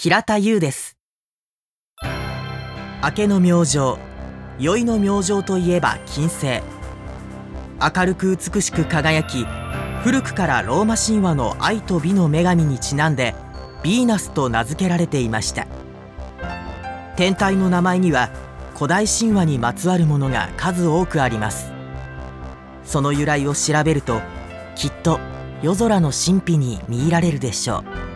平田優です。明けの明星、宵の明星といえば金星。明るく美しく輝き、古くからローマ神話の愛と美の女神にちなんでヴィーナスと名付けられていました。天体の名前には古代神話にまつわるものが数多くあります。その由来を調べると、きっと夜空の神秘に見入られるでしょう。